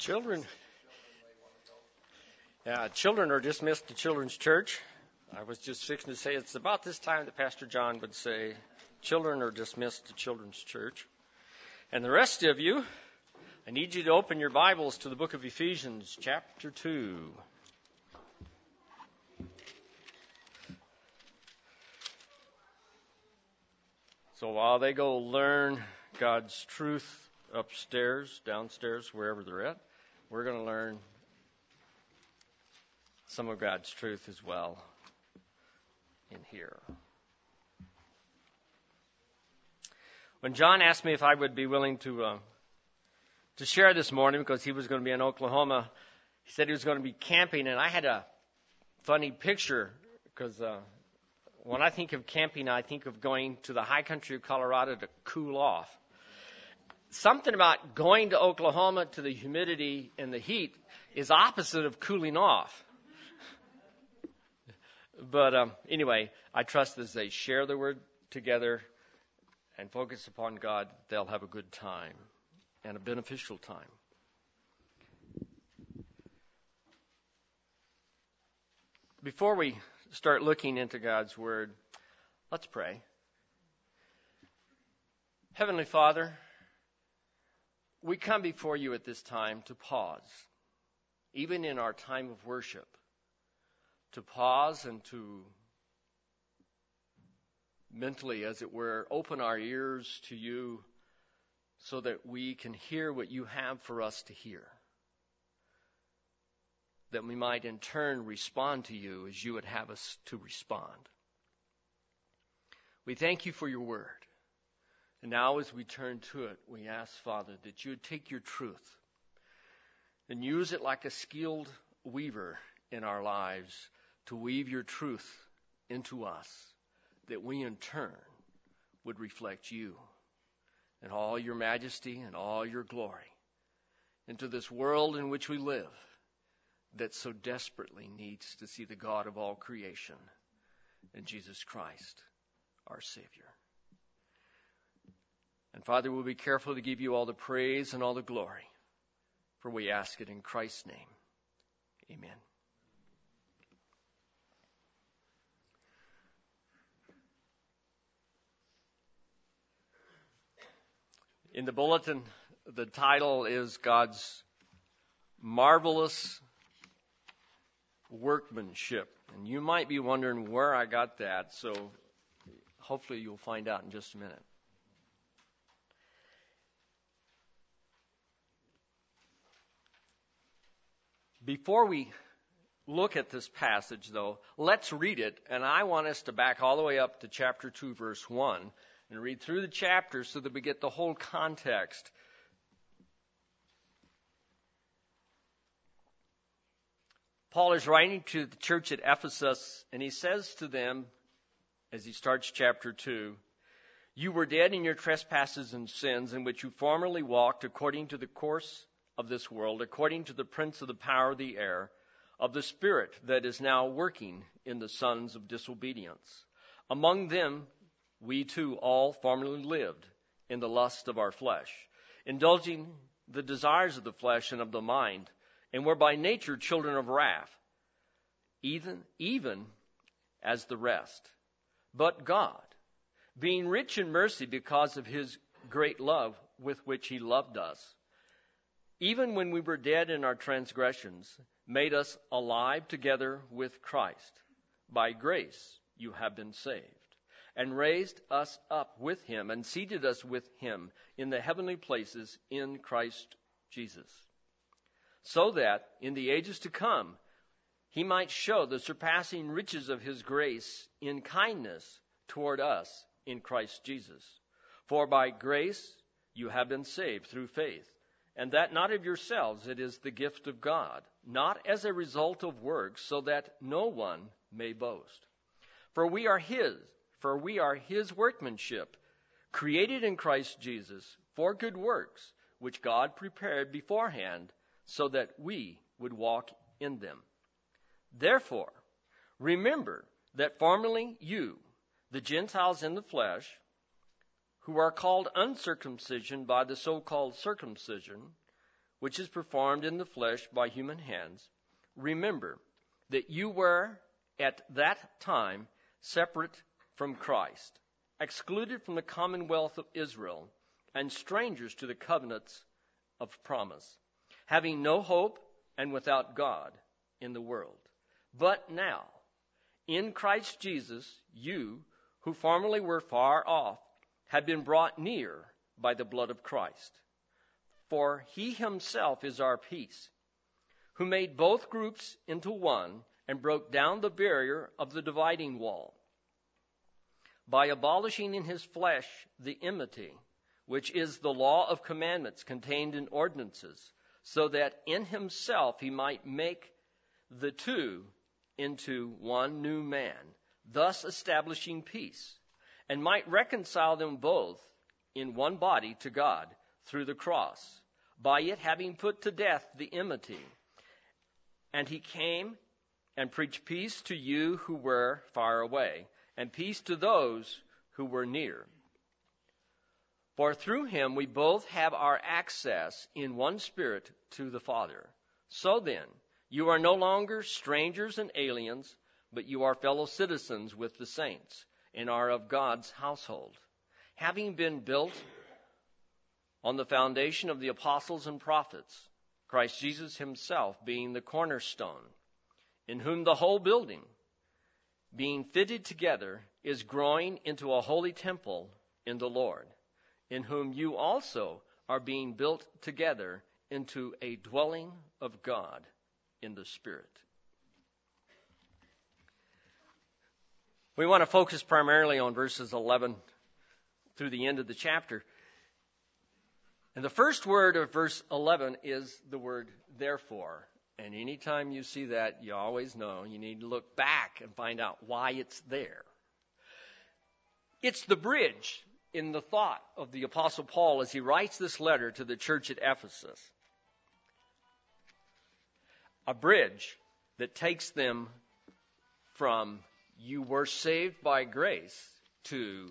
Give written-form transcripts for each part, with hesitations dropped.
Children, children are dismissed to Children's Church. I was just fixing to say it's about this time that Pastor John would say, children are dismissed to Children's Church. And the rest of you, I need you to open your Bibles to the book of Ephesians, chapter 2. So while they go learn God's truth upstairs, downstairs, wherever they're at, we're going to learn some of God's truth as well in here. When John asked me if I would be willing to share this morning, because he was going to be in Oklahoma, he said he was going to be camping, and I had a funny picture, because when I think of camping, I think of going to the high country of Colorado to cool off. Something about going to Oklahoma to the humidity and the heat is opposite of cooling off. But anyway, I trust as they share the word together and focus upon God, they'll have a good time and a beneficial time. Before we start looking into God's word, let's pray. Heavenly Father, we come before you at this time to pause, even in our time of worship, to pause and to mentally, as it were, open our ears to you so that we can hear what you have for us to hear, that we might in turn respond to you as you would have us to respond. We thank you for your word. And now as we turn to it, we ask, Father, that you would take your truth and use it like a skilled weaver in our lives to weave your truth into us, that we in turn would reflect you and all your majesty and all your glory into this world in which we live that so desperately needs to see the God of all creation and Jesus Christ, our Savior. And Father, we'll be careful to give you all the praise and all the glory, for we ask it in Christ's name. Amen. In the bulletin, the title is God's Marvelous Workmanship. And you might be wondering where I got that, so hopefully you'll find out in just a minute. Before we look at this passage, though, let's read it, and I want us to back all the way up to chapter 2, verse 1, and read through the chapter so that we get the whole context. Paul is writing to the church at Ephesus, and he says to them, as he starts chapter 2, "You were dead in your trespasses and sins, in which you formerly walked according to the course of this world, according to the prince of the power of the air, of the spirit that is now working in the sons of disobedience. Among them we too all formerly lived in the lust of our flesh, indulging the desires of the flesh and of the mind, and were by nature children of wrath, even as the rest. But God, being rich in mercy because of his great love with which he loved us, even when we were dead in our transgressions, made us alive together with Christ. By grace you have been saved, and raised us up with him, and seated us with him in the heavenly places in Christ Jesus, so that in the ages to come he might show the surpassing riches of his grace in kindness toward us in Christ Jesus. For by grace you have been saved through faith, and that not of yourselves, it is the gift of God, not as a result of works, so that no one may boast. For we are his workmanship, created in Christ Jesus for good works, which God prepared beforehand, so that we would walk in them. Therefore, remember that formerly you, the Gentiles in the flesh, who are called uncircumcision by the so-called circumcision, which is performed in the flesh by human hands, remember that you were at that time separate from Christ, excluded from the commonwealth of Israel, and strangers to the covenants of promise, having no hope and without God in the world. But now, in Christ Jesus, you, who formerly were far off, have been brought near by the blood of Christ. For he himself is our peace, who made both groups into one and broke down the barrier of the dividing wall, by abolishing in his flesh the enmity, which is the law of commandments contained in ordinances, so that in himself he might make the two into one new man, thus establishing peace, and might reconcile them both in one body to God through the cross, by it having put to death the enmity. And he came and preached peace to you who were far away, and peace to those who were near. For through him we both have our access in one Spirit to the Father. So then, you are no longer strangers and aliens, but you are fellow citizens with the saints, and are of God's household, having been built on the foundation of the apostles and prophets, Christ Jesus himself being the cornerstone, in whom the whole building, being fitted together, is growing into a holy temple in the Lord, in whom you also are being built together into a dwelling of God in the Spirit. We want to focus primarily on verses 11 through the end of the chapter. And the first word of verse 11 is the word therefore. And anytime you see that, you always know you need to look back and find out why it's there. It's the bridge in the thought of the Apostle Paul as he writes this letter to the church at Ephesus. A bridge that takes them from you were saved by grace to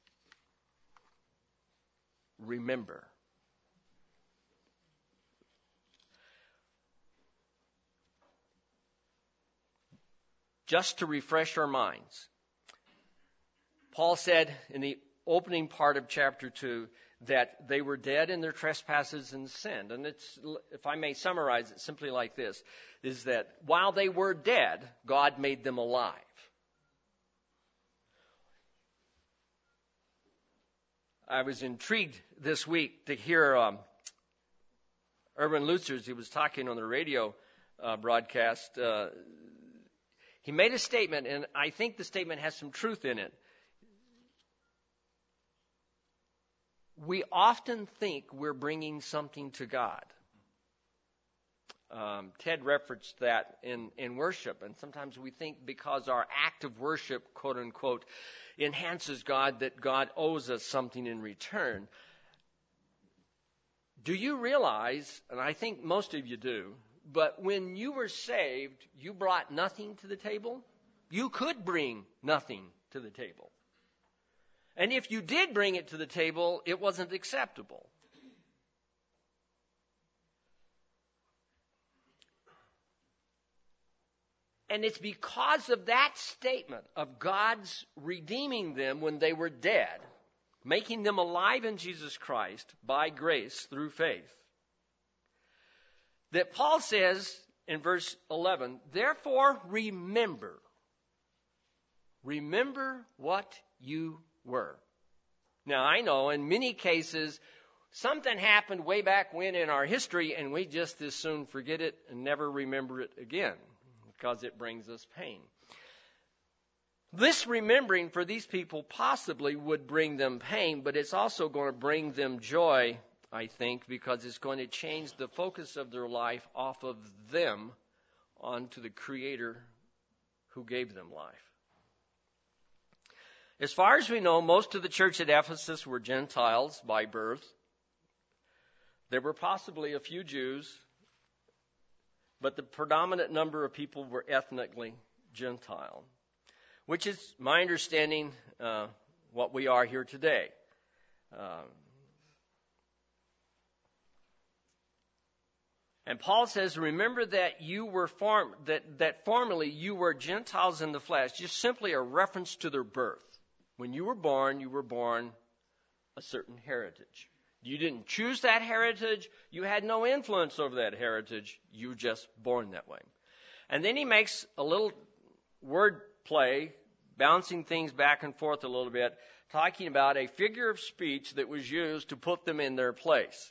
remember. Just to refresh our minds, Paul said in the opening part of chapter 2 that they were dead in their trespasses and sin. And it's, if I may summarize it simply like this, is that while they were dead, God made them alive. I was intrigued this week to hear Erwin Lutzer, as he was talking on the radio broadcast. He made a statement, and I think the statement has some truth in it. We often think we're bringing something to God. Ted referenced that in worship, and sometimes we think because our act of worship, quote unquote, enhances God, that God owes us something in return. Do you realize, and I think most of you do, but when you were saved, you brought nothing to the table? You could bring nothing to the table. And if you did bring it to the table, it wasn't acceptable. And it's because of that statement of God's redeeming them when they were dead, making them alive in Jesus Christ by grace through faith, that Paul says in verse 11, therefore remember what you were. Now, I know in many cases, something happened way back when in our history, and we just as soon forget it and never remember it again because it brings us pain. This remembering for these people possibly would bring them pain, but it's also going to bring them joy, I think, because it's going to change the focus of their life off of them onto the Creator who gave them life. As far as we know, most of the church at Ephesus were Gentiles by birth. There were possibly a few Jews, but the predominant number of people were ethnically Gentile, which is my understanding what we are here today. And Paul says, remember that you were that formerly you were Gentiles in the flesh, just simply a reference to their birth. When you were born a certain heritage. You didn't choose that heritage. You had no influence over that heritage. You were just born that way. And then he makes a little word play, bouncing things back and forth a little bit, talking about a figure of speech that was used to put them in their place.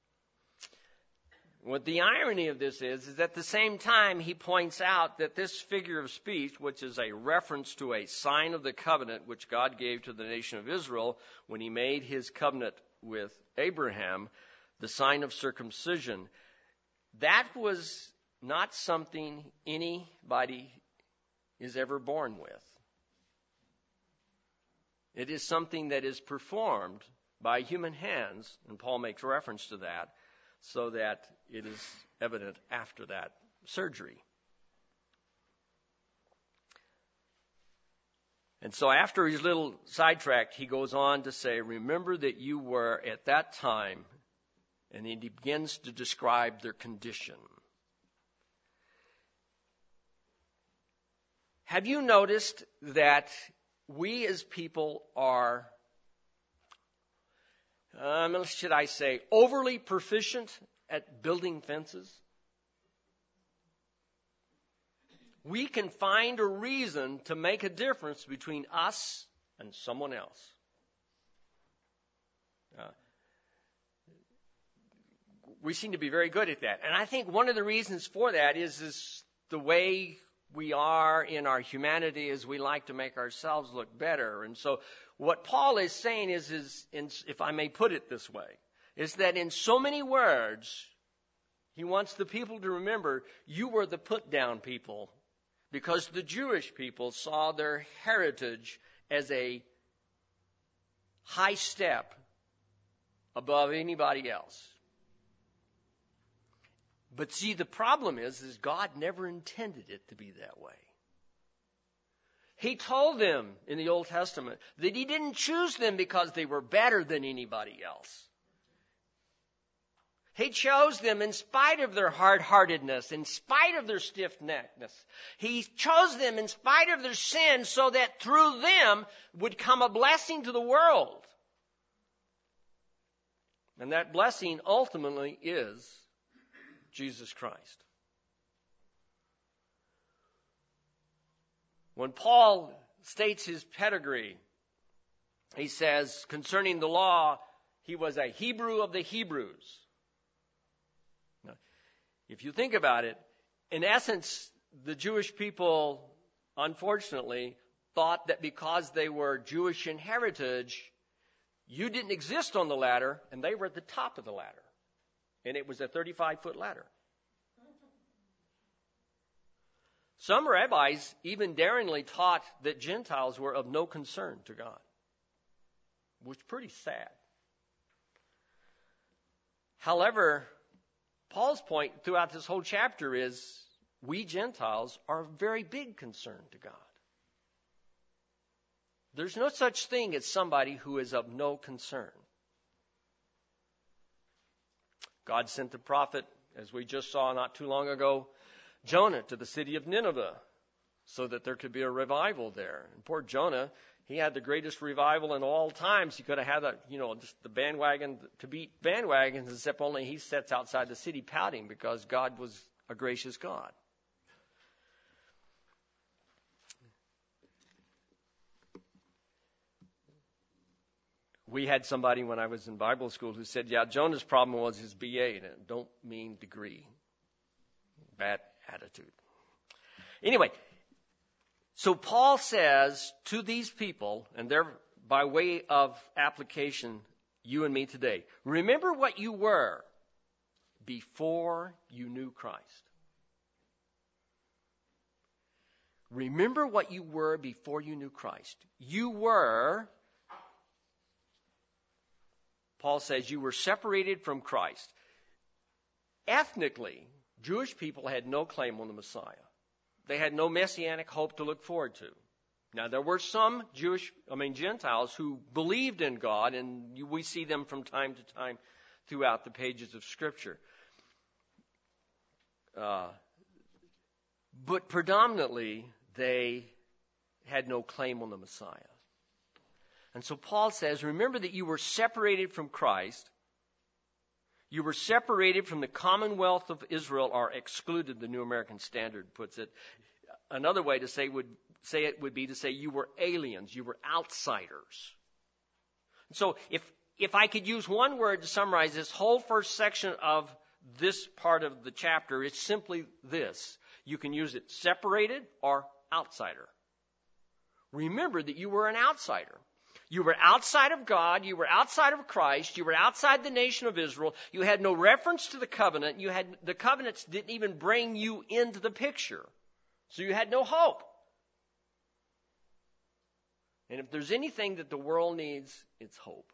What the irony of this is at the same time he points out that this figure of speech, which is a reference to a sign of the covenant which God gave to the nation of Israel when he made his covenant with Abraham, the sign of circumcision, that was not something anybody is ever born with. It is something that is performed by human hands, and Paul makes reference to that, so that it is evident after that surgery. And so after his little sidetrack, he goes on to say, remember that you were at that time, and he begins to describe their condition. Have you noticed that we as people are, should I say, overly proficient at building fences? We can find a reason to make a difference between us and someone else. We seem to be very good at that. And I think one of the reasons for that is the way we are in our humanity is we like to make ourselves look better. And so what Paul is saying is if I may put it this way, is that in so many words, he wants the people to remember you were the put-down people, because the Jewish people saw their heritage as a high step above anybody else. But see, the problem is God never intended it to be that way. He told them in the Old Testament that he didn't choose them because they were better than anybody else. He chose them in spite of their hard-heartedness, in spite of their stiff-neckedness. He chose them in spite of their sin so that through them would come a blessing to the world. And that blessing ultimately is Jesus Christ. When Paul states his pedigree, he says concerning the law, he was a Hebrew of the Hebrews. Now, if you think about it, in essence, the Jewish people, unfortunately, thought that because they were Jewish in heritage, you didn't exist on the ladder, and they were at the top of the ladder. And it was a 35-foot ladder. Some rabbis even daringly taught that Gentiles were of no concern to God, which is pretty sad. However, Paul's point throughout this whole chapter is we Gentiles are of very big concern to God. There's no such thing as somebody who is of no concern. God sent the prophet, as we just saw not too long ago, Jonah to the city of Nineveh so that there could be a revival there. And poor Jonah, he had the greatest revival in all times. He could have had just the bandwagon to beat bandwagons, except only he sits outside the city pouting because God was a gracious God. We had somebody when I was in Bible school who said, Jonah's problem was his BA, and it don't mean degree. Bad attitude. Anyway, so Paul says to these people, and they're by way of application, you and me today, remember what you were before you knew Christ. Remember what you were before you knew Christ. You were, Paul says, you were separated from Christ. Ethnically, Jewish people had no claim on the Messiah. They had no messianic hope to look forward to. Now, there were some Gentiles who believed in God, and we see them from time to time throughout the pages of Scripture. But predominantly, they had no claim on the Messiah. And so Paul says, remember that you were separated from Christ. You were separated from the commonwealth of Israel, or excluded, the New American Standard puts it. Another way to say it would be to say you were aliens, you were outsiders. So if I could use one word to summarize this whole first section of this part of the chapter, it's simply this. You can use it separated or outsider. Remember that you were an outsider. You were outside of God. You were outside of Christ. You were outside the nation of Israel. You had no reference to the covenant. The covenants didn't even bring you into the picture. So you had no hope. And if there's anything that the world needs, it's hope.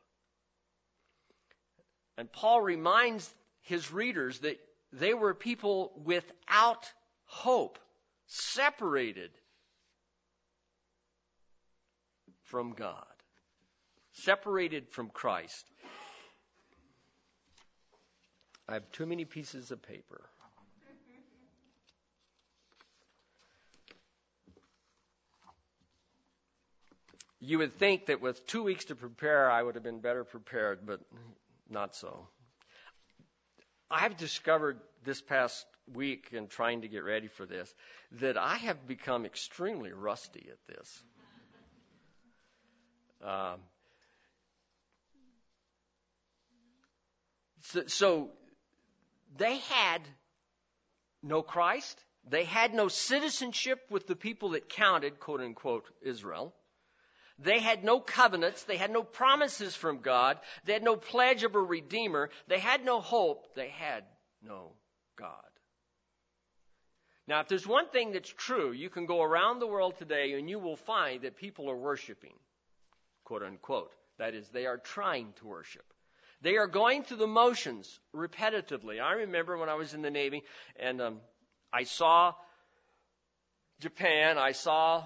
And Paul reminds his readers that they were people without hope, separated from God, separated from Christ. I have too many pieces of paper. You would think that with 2 weeks to prepare, I would have been better prepared, but not so. I've discovered this past week in trying to get ready for this that I have become extremely rusty at this. So they had no Christ. They had no citizenship with the people that counted, quote unquote, Israel. They had no covenants. They had no promises from God. They had no pledge of a redeemer. They had no hope. They had no God. Now, if there's one thing that's true, you can go around the world today and you will find that people are worshiping, quote unquote. That is, they are trying to worship. They are going through the motions repetitively. I remember when I was in the Navy and I saw Japan, I saw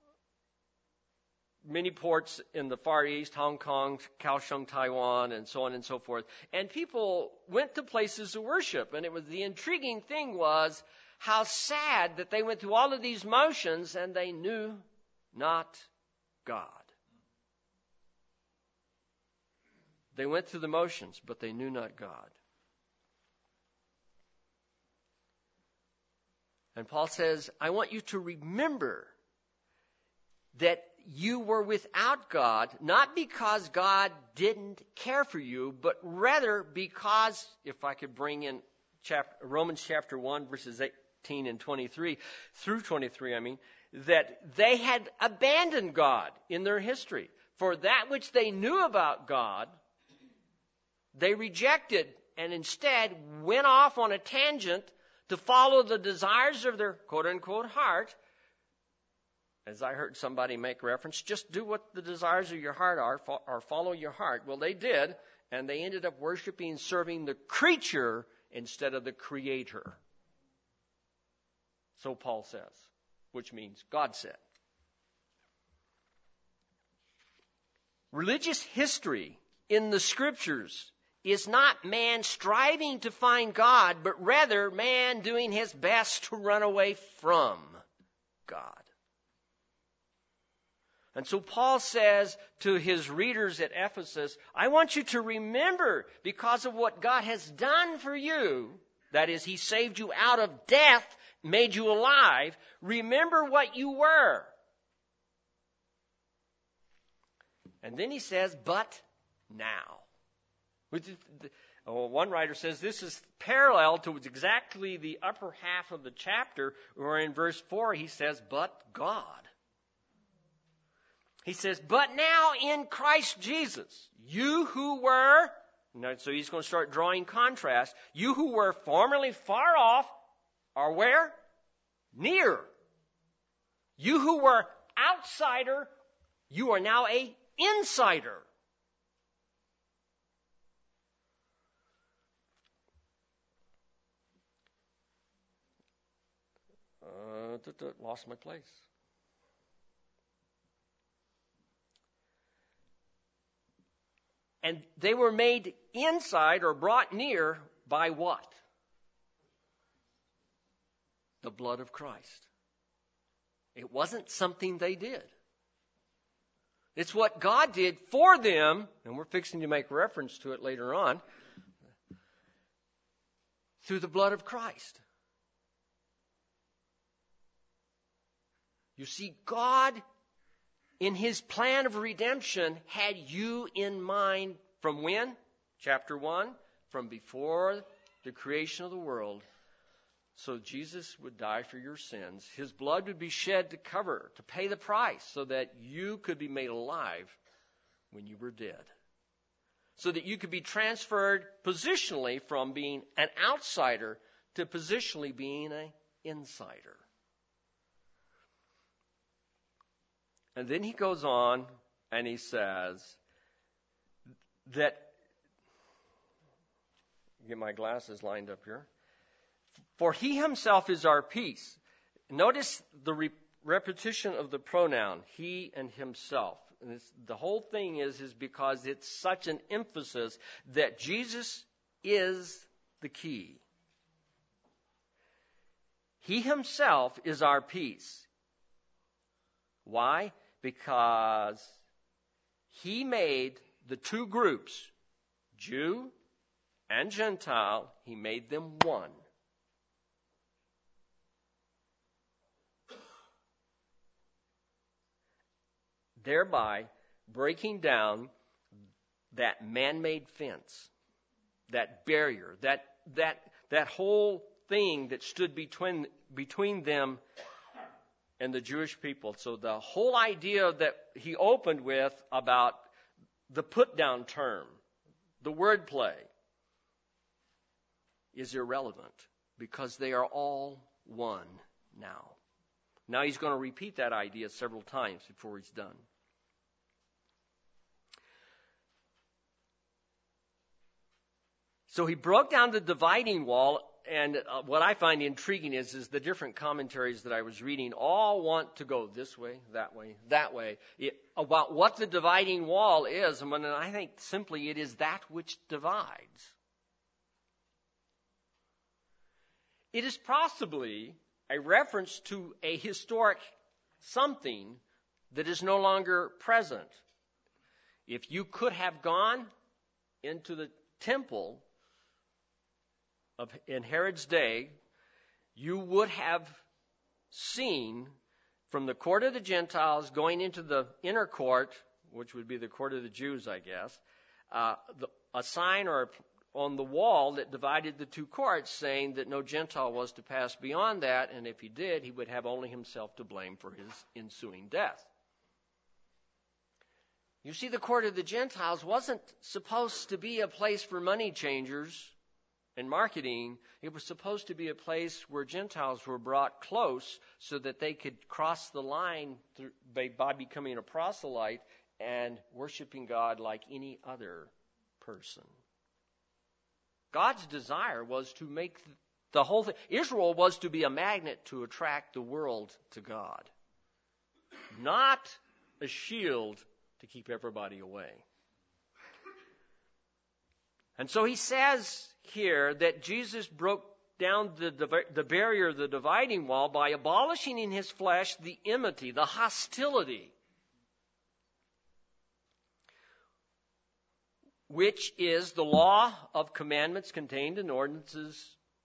many ports in the Far East, Hong Kong, Kaohsiung, Taiwan, and so on and so forth. And people went to places to worship. And the intriguing thing was how sad that they went through all of these motions and they knew not God. They went through the motions, but they knew not God. And Paul says, I want you to remember that you were without God, not because God didn't care for you, but rather because, if I could bring in Romans chapter 1, verses 18 and 23, through 23, that they had abandoned God in their history. For that which they knew about God, they rejected and instead went off on a tangent to follow the desires of their quote-unquote heart. As I heard somebody make reference, just do what the desires of your heart are, or follow your heart. Well, they did, and they ended up worshiping and serving the creature instead of the Creator. So Paul says, which means God said. Religious history in the Scriptures is not man striving to find God, but rather man doing his best to run away from God. And so Paul says to his readers at Ephesus, I want you to remember, because of what God has done for you, that is, he saved you out of death, made you alive, remember what you were. And then he says, but now. One writer says this is parallel to exactly the upper half of the chapter, where in verse 4 he says, but God. He says, but now in Christ Jesus, you who were, so he's going to start drawing contrast, you who were formerly far off are where? Near. You who were outsider, you are now a insider. Lost my place. And they were made inside or brought near by what? The blood of Christ. It wasn't something they did. It's what God did for them, and we're fixing to make reference to it later on, through the blood of Christ. You see, God, in His plan of redemption, had you in mind from when? Chapter 1, from before the creation of the world. So Jesus would die for your sins. His blood would be shed to cover, to pay the price, so that you could be made alive when you were dead. So that you could be transferred positionally from being an outsider to positionally being an insider. And then he goes on and he says that, get my glasses lined up here. For He Himself is our peace. Notice the repetition of the pronoun, He and Himself. And the whole thing is because it's such an emphasis that Jesus is the key. He Himself is our peace. Why? Because He made the two groups, Jew and Gentile, He made them one. Thereby breaking down that man-made fence, that barrier, that whole thing that stood between them and the Jewish people. So the whole idea that he opened with about the put-down term, the wordplay, is irrelevant because they are all one now. Now he's going to repeat that idea several times before he's done. So he broke down the dividing wall, and what I find intriguing is the different commentaries that I was reading all want to go this way, that way, that way, about what the dividing wall is, and I think simply it is that which divides. It is possibly a reference to a historic something that is no longer present. If you could have gone into the temple in Herod's day, you would have seen from the court of the Gentiles going into the inner court, which would be the court of the Jews, I guess, a sign on the wall that divided the two courts saying that no Gentile was to pass beyond that, and if he did, he would have only himself to blame for his ensuing death. You see, the court of the Gentiles wasn't supposed to be a place for money changers and marketing. It was supposed to be a place where Gentiles were brought close so that they could cross the line by becoming a proselyte and worshiping God like any other person. God's desire was to make the whole thing. Israel was to be a magnet to attract the world to God, not a shield to keep everybody away. And so he says here that Jesus broke down the barrier, the dividing wall, by abolishing in his flesh the enmity, the hostility, which is the law of commandments contained in ordinances.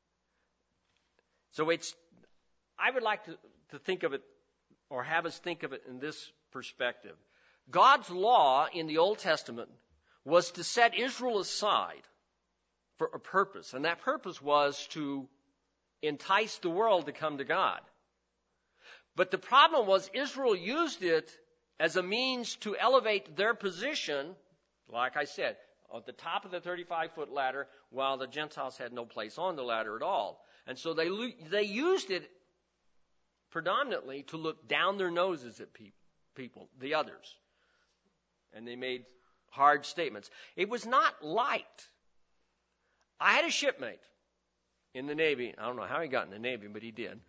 So I would like to think of it, or have us think of it in this perspective. God's law in the Old Testament was to set Israel aside for a purpose, and that purpose was to entice the world to come to God. But the problem was Israel used it as a means to elevate their position, like I said, at the top of the 35-foot ladder, while the Gentiles had no place on the ladder at all. And so they used it predominantly to look down their noses at people, the others. And they made hard statements. It was not liked. I had a shipmate in the Navy. I don't know how he got in the Navy, but he did.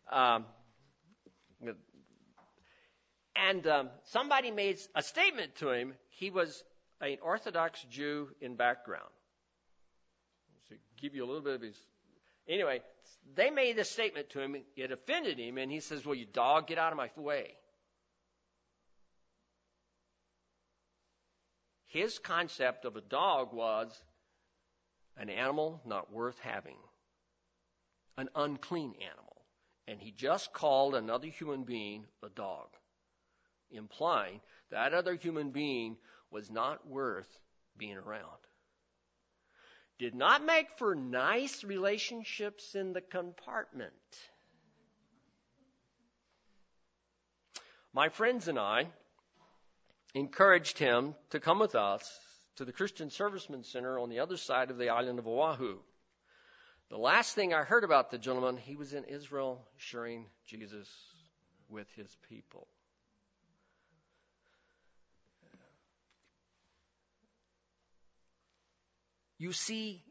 Somebody made a statement to him. He was an Orthodox Jew in background. To give you a little bit of his Anyway, they made a statement to him. It offended him, and he says, well, you dog, get out of my way. His concept of a dog was an animal not worth having, an unclean animal. And he just called another human being a dog, implying that other human being was not worth being around. Did not make for nice relationships in the compartment. My friends and I encouraged him to come with us to the Christian Servicemen Center on the other side of the island of Oahu. The last thing I heard about the gentleman, he was in Israel sharing Jesus with his people. You see,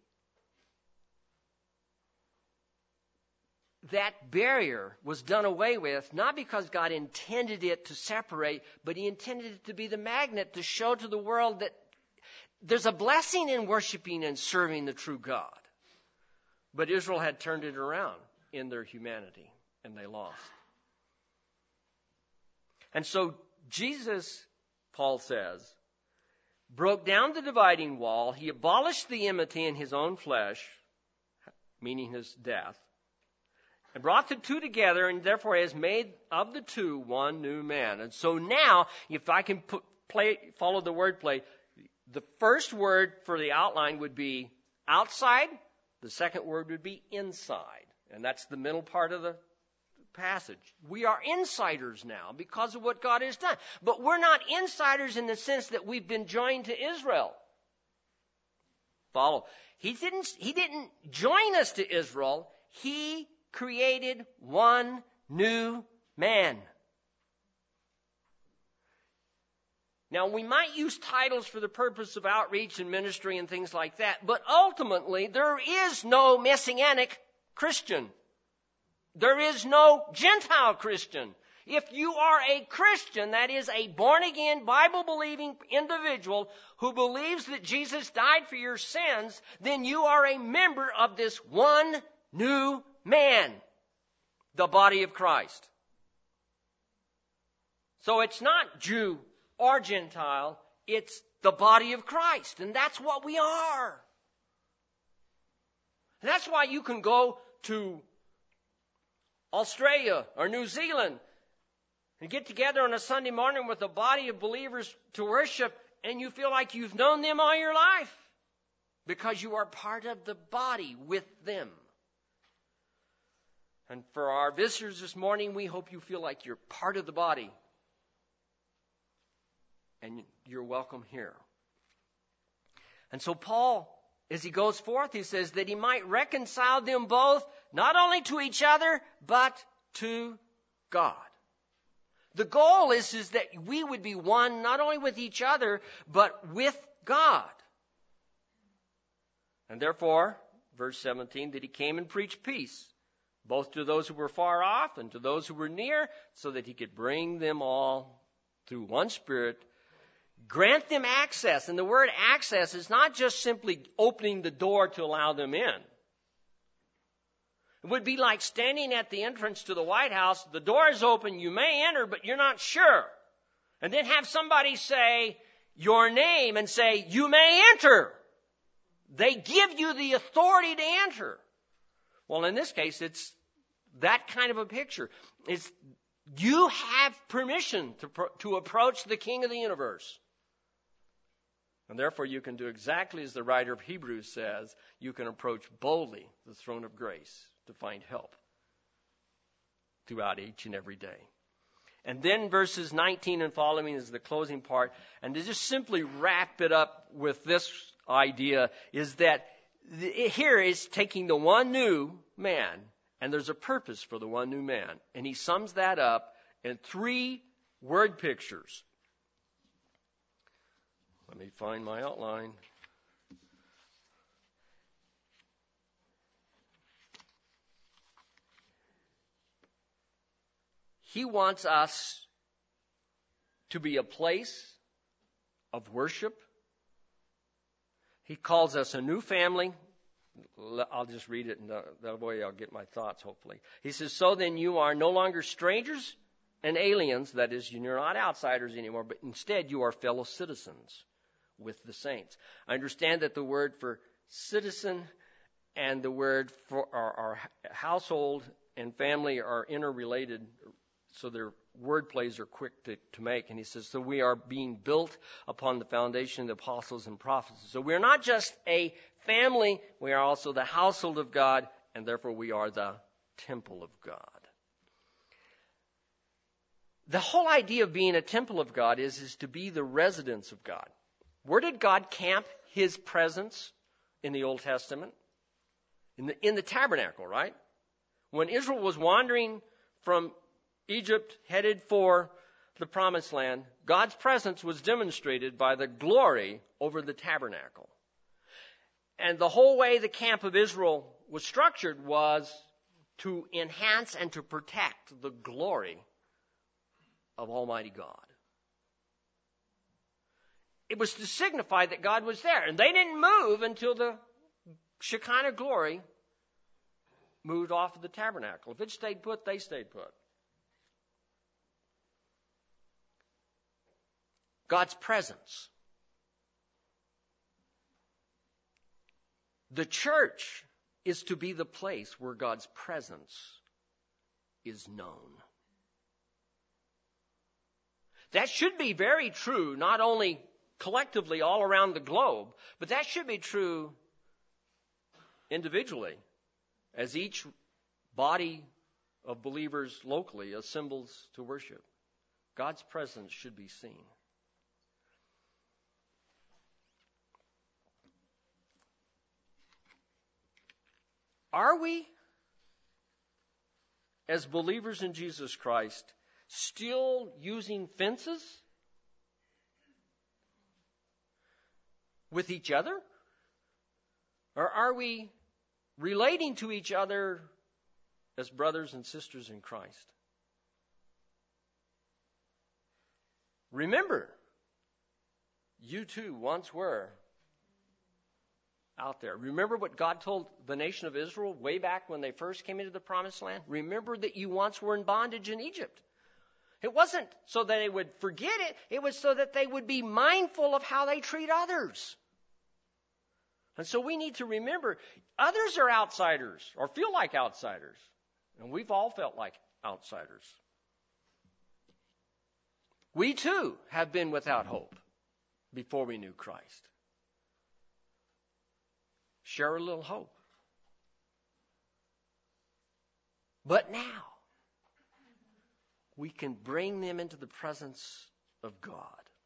that barrier was done away with, not because God intended it to separate, but he intended it to be the magnet to show to the world that there's a blessing in worshiping and serving the true God. But Israel had turned it around in their humanity, and they lost. And so Jesus, Paul says, broke down the dividing wall. He abolished the enmity in his own flesh, meaning his death, and brought the two together, and therefore has made of the two one new man. And so now, if I can follow the wordplay, the first word for the outline would be outside. The second word would be inside. And that's the middle part of the passage. We are insiders now because of what God has done. But we're not insiders in the sense that we've been joined to Israel. Follow. He didn't join us to Israel. He created one new man. Now, we might use titles for the purpose of outreach and ministry and things like that, but ultimately, there is no Messianic Christian. There is no Gentile Christian. If you are a Christian, that is a born-again, Bible-believing individual who believes that Jesus died for your sins, then you are a member of this one new man, the body of Christ. So it's not Jew or Gentile, it's the body of Christ, and that's what we are. And that's why you can go to Australia or New Zealand and get together on a Sunday morning with a body of believers to worship, and you feel like you've known them all your life because you are part of the body with them. And for our visitors this morning, we hope you feel like you're part of the body. And you're welcome here. And so Paul, as he goes forth, he says that he might reconcile them both, not only to each other, but to God. The goal is that we would be one, not only with each other, but with God. And therefore, verse 17, that he came and preached peace, both to those who were far off and to those who were near, so that he could bring them all through one Spirit, grant them access. And the word access is not just simply opening the door to allow them in. It would be like standing at the entrance to the White House. The door is open. You may enter, but you're not sure. And then have somebody say your name and say, you may enter. They give you the authority to enter. Well, in this case, it's that kind of a picture. It's you have permission to approach the King of the universe. And therefore, you can do exactly as the writer of Hebrews says, you can approach boldly the throne of grace to find help throughout each and every day. And then verses 19 and following is the closing part. And to just simply wrap it up with this idea is that here is taking the one new man, and there's a purpose for the one new man. And he sums that up in 3 word pictures. Let me find my outline. He wants us to be a place of worship. He calls us a new family, I'll just read it, and that way I'll get my thoughts, hopefully. He says, so then you are no longer strangers and aliens, that is, you're not outsiders anymore, but instead you are fellow citizens with the saints. I understand that the word for citizen and the word for our household and family are interrelated, so their word plays are quick to make. And he says, so we are being built upon the foundation of the apostles and prophets. So we're not just a family, we are also the household of God, and therefore we are the temple of God. The whole idea of being a temple of God is to be the residence of God. Where did God camp his presence in the Old Testament? In the tabernacle, right? When Israel was wandering from Egypt headed for the promised land, God's presence was demonstrated by the glory over the tabernacle. And the whole way the camp of Israel was structured was to enhance and to protect the glory of Almighty God. It was to signify that God was there. And they didn't move until the Shekinah glory moved off of the tabernacle. If it stayed put, they stayed put. God's presence. The church is to be the place where God's presence is known. That should be very true, not only collectively all around the globe, but that should be true individually, as each body of believers locally assembles to worship. God's presence should be seen. Are we, as believers in Jesus Christ, still using fences with each other? Or are we relating to each other as brothers and sisters in Christ? Remember, you too once were out there. Remember what God told the nation of Israel way back when they first came into the promised land? Remember that you once were in bondage in Egypt. It wasn't so that they would forget it. It was so that they would be mindful of how they treat others. And so we need to remember, others are outsiders or feel like outsiders. And we've all felt like outsiders. We too have been without hope before we knew Christ. Share a little hope. But now, we can bring them into the presence of God.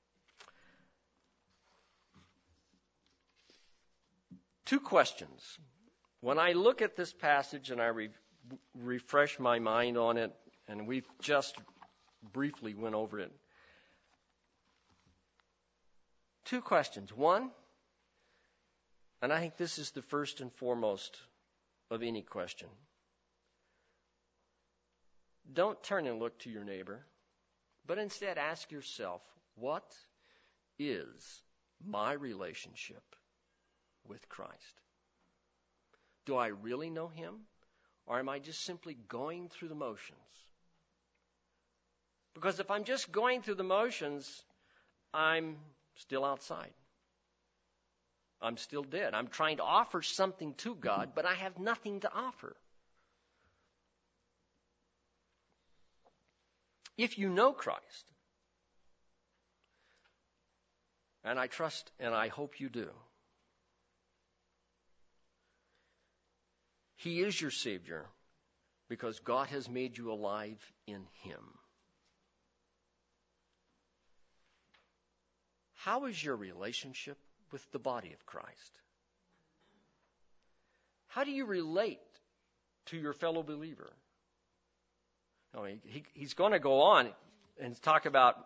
Two questions. When I look at this passage and I refresh my mind on it, and we've just briefly went over it. Two questions. One, and I think this is the first and foremost of any question. Don't turn and look to your neighbor, but instead ask yourself, what is my relationship with Christ? Do I really know him, or am I just simply going through the motions? Because if I'm just going through the motions, I'm still outside. I'm still dead. I'm trying to offer something to God, but I have nothing to offer. If you know Christ, and I trust and I hope you do, he is your Savior because God has made you alive in him. How is your relationship with the body of Christ? How do you relate to your fellow believer? He's going to go on and talk about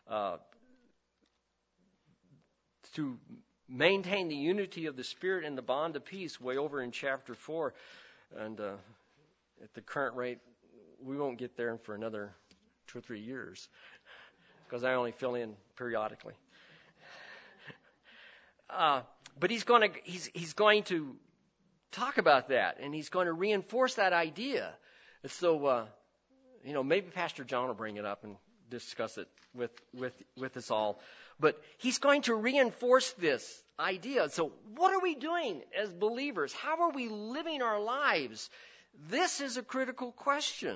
to maintain the unity of the Spirit and the bond of peace way over in chapter 4. And at the current rate, we won't get there for another 2 or 3 years because I only fill in periodically. But he's going to talk about that, and he's going to reinforce that idea. And so, maybe Pastor John will bring it up and discuss it with us all. But he's going to reinforce this idea. So what are we doing as believers? How are we living our lives? This is a critical question.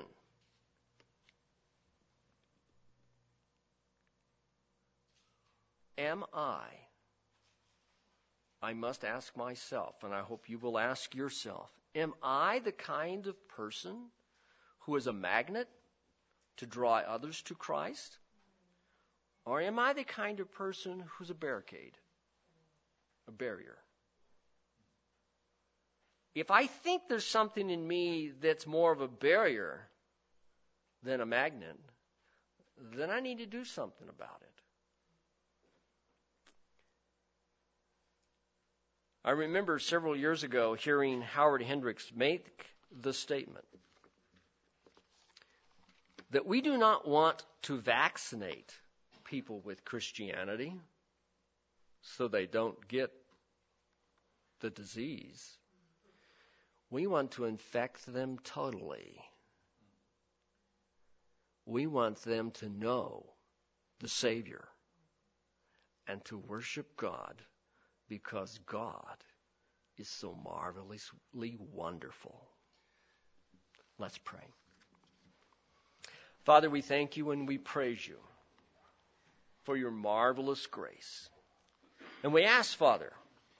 Am I must ask myself, and I hope you will ask yourself, am I the kind of person who is a magnet to draw others to Christ? Or am I the kind of person who's a barricade, a barrier? If I think there's something in me that's more of a barrier than a magnet, then I need to do something about it. I remember several years ago hearing Howard Hendricks make the statement that we do not want to vaccinate people with Christianity so they don't get the disease. We want to infect them totally. We want them to know the Savior and to worship God because God is so marvelously wonderful. Let's pray. Father, we thank you and we praise you for your marvelous grace. And we ask, Father,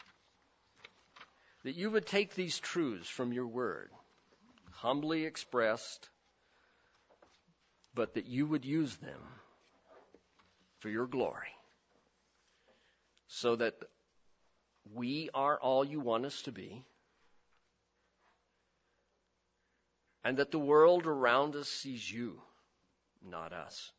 that you would take these truths from your word, humbly expressed, but that you would use them for your glory, so that we are all you want us to be, and that the world around us sees you, not us.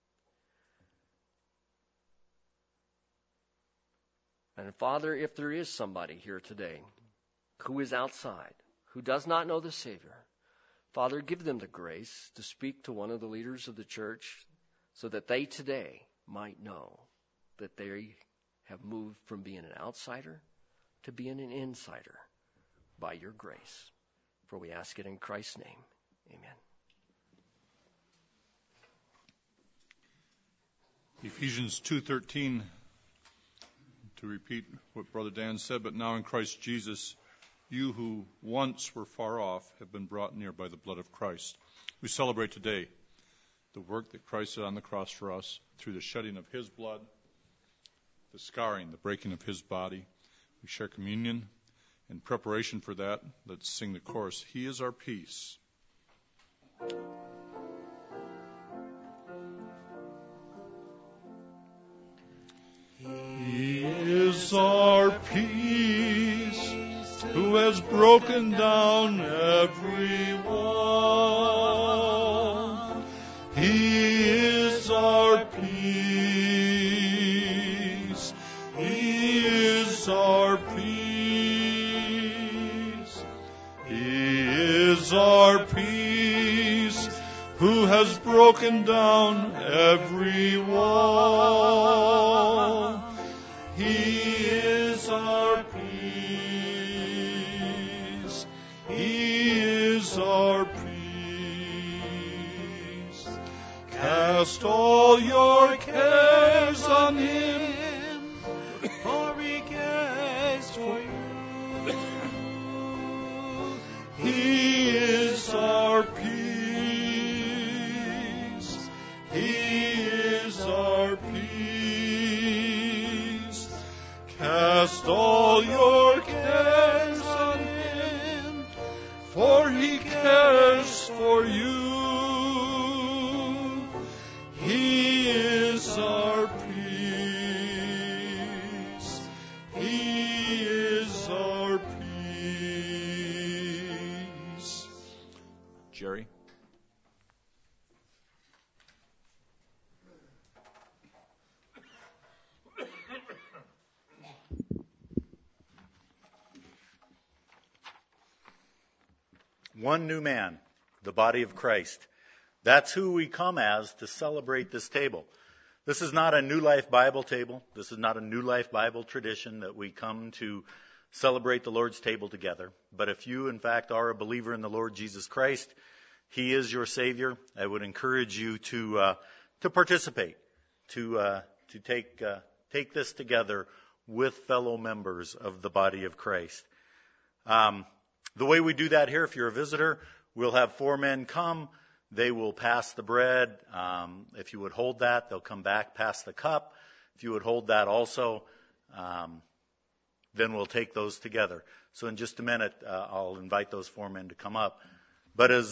And Father, if there is somebody here today who is outside, who does not know the Savior, Father, give them the grace to speak to one of the leaders of the church so that they today might know that they have moved from being an outsider to being an insider by your grace. For we ask it in Christ's name. Amen. Ephesians 2:13, to repeat what Brother Dan said, but now in Christ Jesus, you who once were far off have been brought near by the blood of Christ. We celebrate today the work that Christ did on the cross for us through the shedding of his blood, the scarring, the breaking of his body. We share communion. In preparation for that, let's sing the chorus, He is our peace. He is our peace, who has broken down every wall. He is our peace. He is our peace. He is our peace, who has broken down every wall. He is our peace. He is our peace. Cast all your cares on him, for he cares for you. He is our peace. He is our peace. Cast all your cares on him, for he cares for you. He is our peace. He is our peace. Jerry? One new man, the body of Christ. That's who we come as to celebrate this table. This is not a New Life Bible table. This is not a New Life Bible tradition that we come to celebrate the Lord's table together. But if you, in fact, are a believer in the Lord Jesus Christ, He is your Savior, I would encourage you to participate, to take this together with fellow members of the body of Christ. The way we do that here, if you're a visitor, we'll have 4 men come. They will pass the bread. If you would hold that, they'll come back, pass the cup. If you would hold that also, then we'll take those together. So in just a minute, I'll invite those 4 men to come up. But as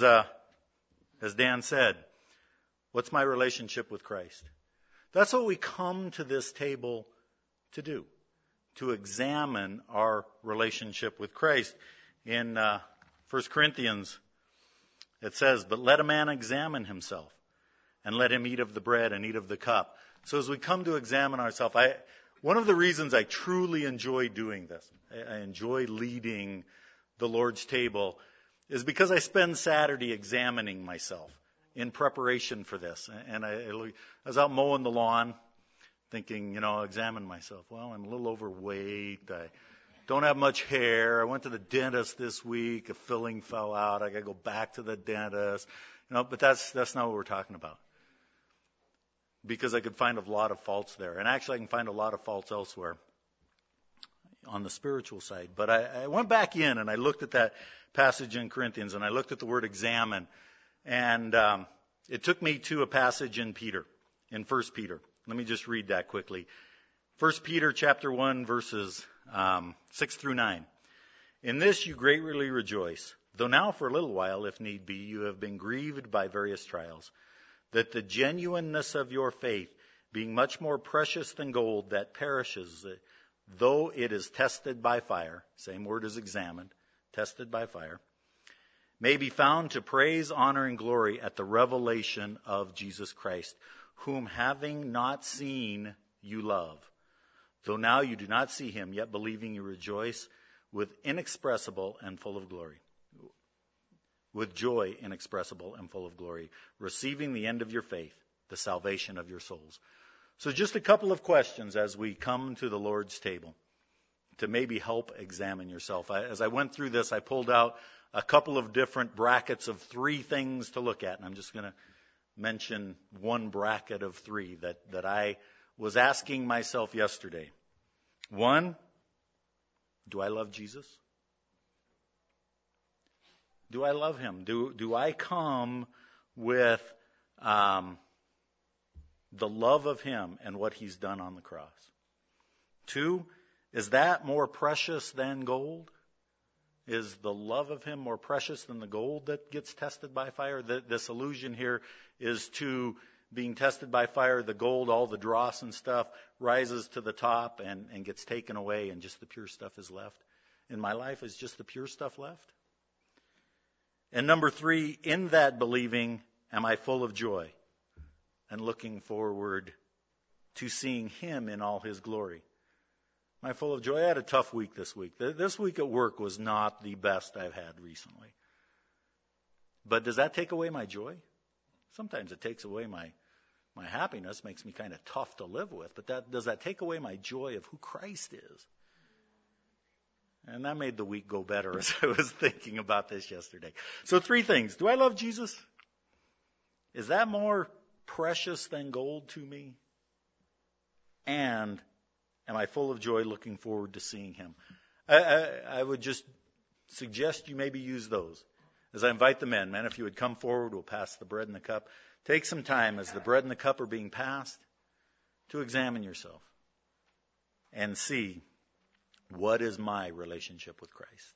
Dan said, what's my relationship with Christ? That's what we come to this table to do, to examine our relationship with Christ. In 1 Corinthians, it says, "But let a man examine himself, and let him eat of the bread and eat of the cup." So as we come to examine ourselves, one of the reasons I truly enjoy doing this, I enjoy leading the Lord's table, is because I spend Saturday examining myself in preparation for this. And I was out mowing the lawn thinking, examine myself. Well, I'm a little overweight. I don't have much hair. I went to the dentist this week. A filling fell out. I got to go back to the dentist. But that's not what we're talking about. Because I could find a lot of faults there. And actually I can find a lot of faults elsewhere on the spiritual side. But I went back in and I looked at that passage in Corinthians and I looked at the word examine. And it took me to a passage in 1 Peter. Let me just read that quickly. 1 Peter chapter 1 verses 6 through 9. "In this you greatly rejoice, though now for a little while, if need be, you have been grieved by various trials, that the genuineness of your faith, being much more precious than gold that perishes, though it is tested by fire," same word as examined, tested by fire, "may be found to praise, honor, and glory at the revelation of Jesus Christ, whom having not seen you love. Though now you do not see him, yet believing you rejoice with inexpressible and full of glory. With joy inexpressible and full of glory, receiving the end of your faith, the salvation of your souls." So just a couple of questions as we come to the Lord's table to maybe help examine yourself. As I went through this, I pulled out a couple of different brackets of 3 things to look at. And I'm just going to mention one bracket of 3 that I was asking myself yesterday. 1, do I love Jesus? Do I love him? Do I come with the love of him and what he's done on the cross? 2, is that more precious than gold? Is the love of him more precious than the gold that gets tested by fire? This allusion here is to being tested by fire. The gold, all the dross and stuff, rises to the top and gets taken away, and just the pure stuff is left. In my life, is just the pure stuff left? And number 3, in that believing, am I full of joy and looking forward to seeing him in all his glory? Am I full of joy? I had a tough week this week. This week at work was not the best I've had recently. But does that take away my joy? Sometimes it takes away my happiness, makes me kind of tough to live with. But does that take away my joy of who Christ is? And that made the week go better as I was thinking about this yesterday. So 3 things. Do I love Jesus? Is that more precious than gold to me? And am I full of joy looking forward to seeing him? I would just suggest you maybe use those. As I invite the men, if you would come forward, we'll pass the bread and the cup. Take some time as the bread and the cup are being passed to examine yourself and see, what is my relationship with Christ?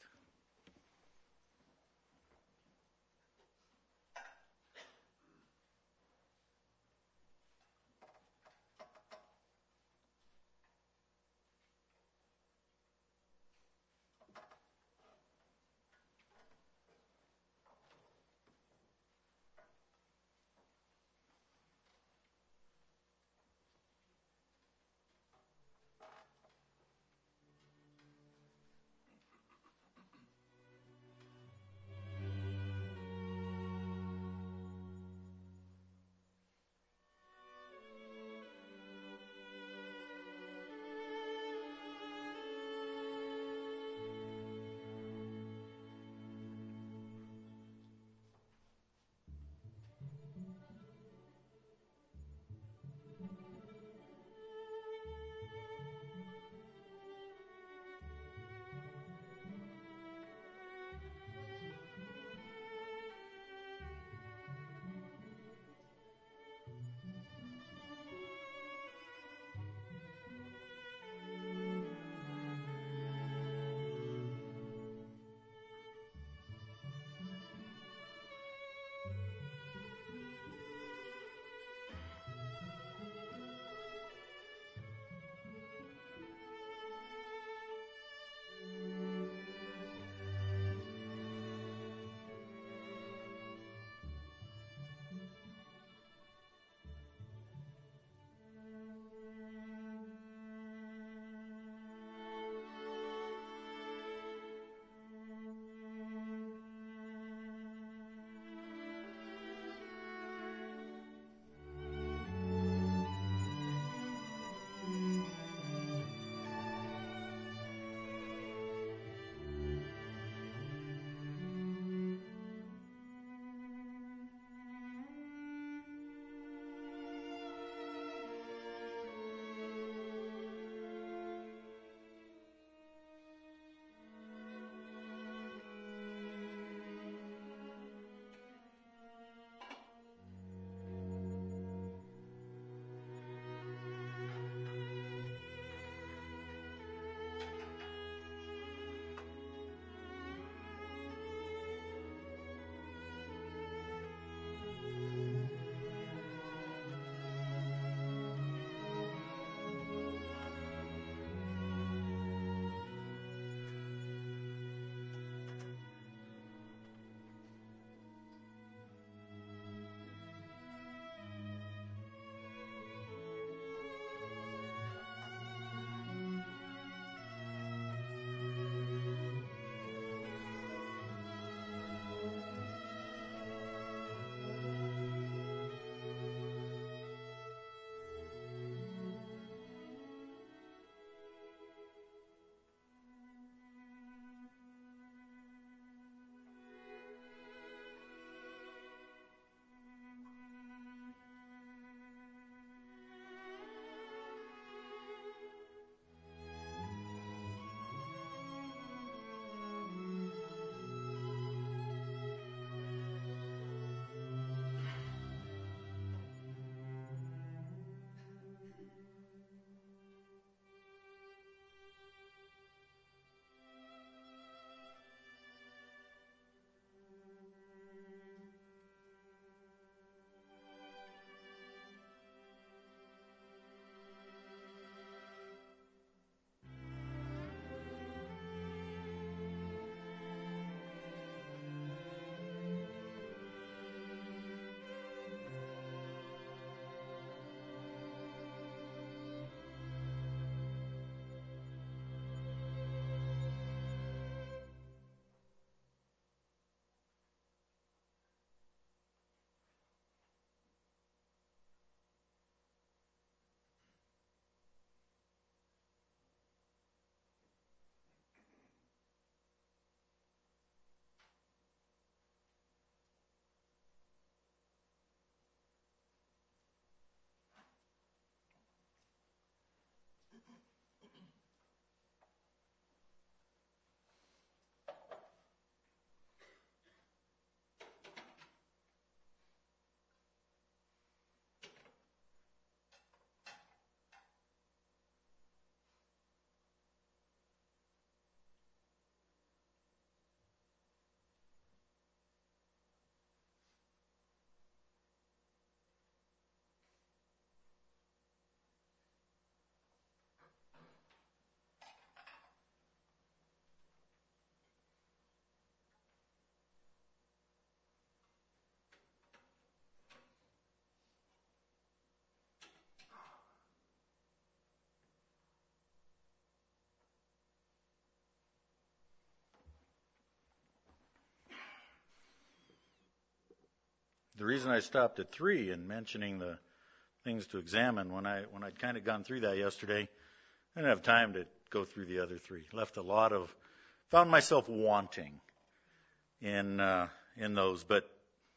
The reason I stopped at 3 in mentioning the things to examine, when I'd kind of gone through that yesterday, I didn't have time to go through the other 3. Found myself wanting in those. But,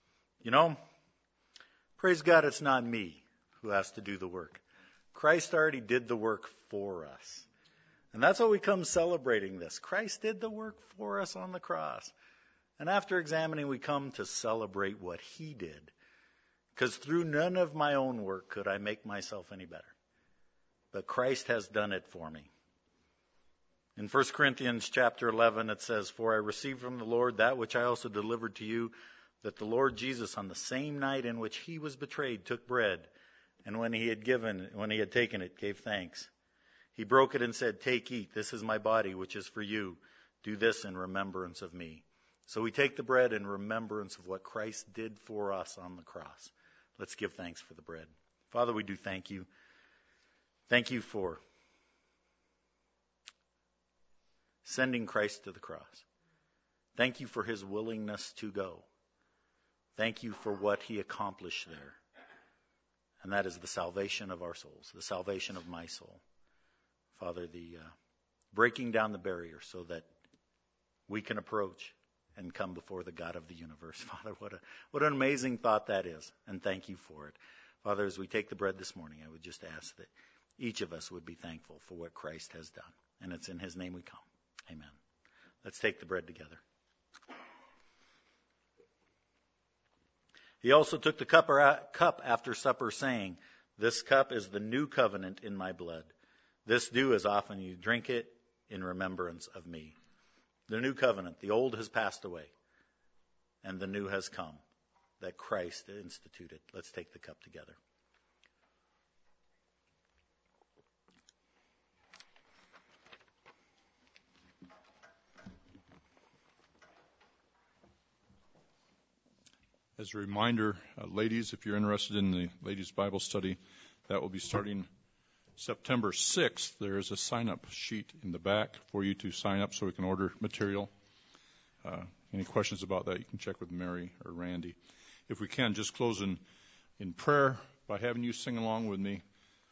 praise God, it's not me who has to do the work. Christ already did the work for us. And that's why we come celebrating this. Christ did the work for us on the cross. And after examining, we come to celebrate what he did. Because through none of my own work could I make myself any better. But Christ has done it for me. In 1 Corinthians chapter 11, it says, "For I received from the Lord that which I also delivered to you, that the Lord Jesus, on the same night in which he was betrayed, took bread, and when he had taken it, gave thanks. He broke it and said, 'Take, eat, this is my body, which is for you. Do this in remembrance of me.'" So we take the bread in remembrance of what Christ did for us on the cross. Let's give thanks for the bread. Father, we do thank you. Thank you for sending Christ to the cross. Thank you for his willingness to go. Thank you for what he accomplished there. And that is the salvation of our souls, the salvation of my soul. Father, the breaking down the barrier so that we can approach and come before the God of the universe. Father, what an amazing thought that is, and thank you for it. Father, as we take the bread this morning, I would just ask that each of us would be thankful for what Christ has done. And it's in his name we come. Amen. Let's take the bread together. He also took the cup after supper, saying, "This cup is the new covenant in my blood. This do as often you drink it in remembrance of me." The new covenant, the old has passed away, and the new has come, that Christ instituted. Let's take the cup together. As a reminder, ladies, if you're interested in the ladies' Bible study, that will be starting September 6th. There is a sign-up sheet in the back for you to sign up so we can order material. Any questions about that, you can check with Mary or Randy. If we can, just close in prayer by having you sing along with me.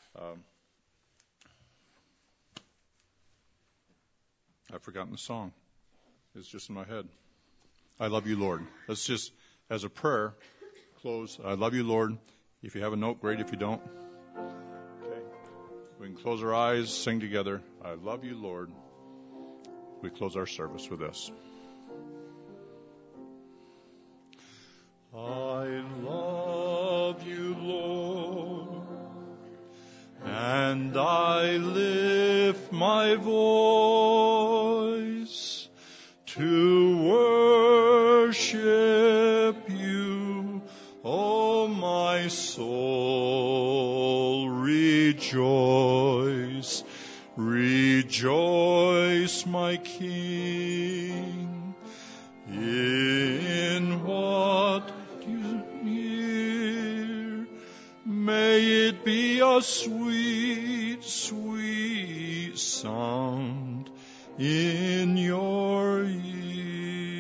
I've forgotten the song. It's just in my head. I love you, Lord. Let's just, as a prayer, close. I love you, Lord. If you have a note, great. If you don't, okay. We can close our eyes, sing together. I love you, Lord. We close our service with this. I love you, Lord, and I lift my voice to worship you, O my soul, rejoice, rejoice, my King, in what you hear. May it be a sweet, sweet sound in your ear.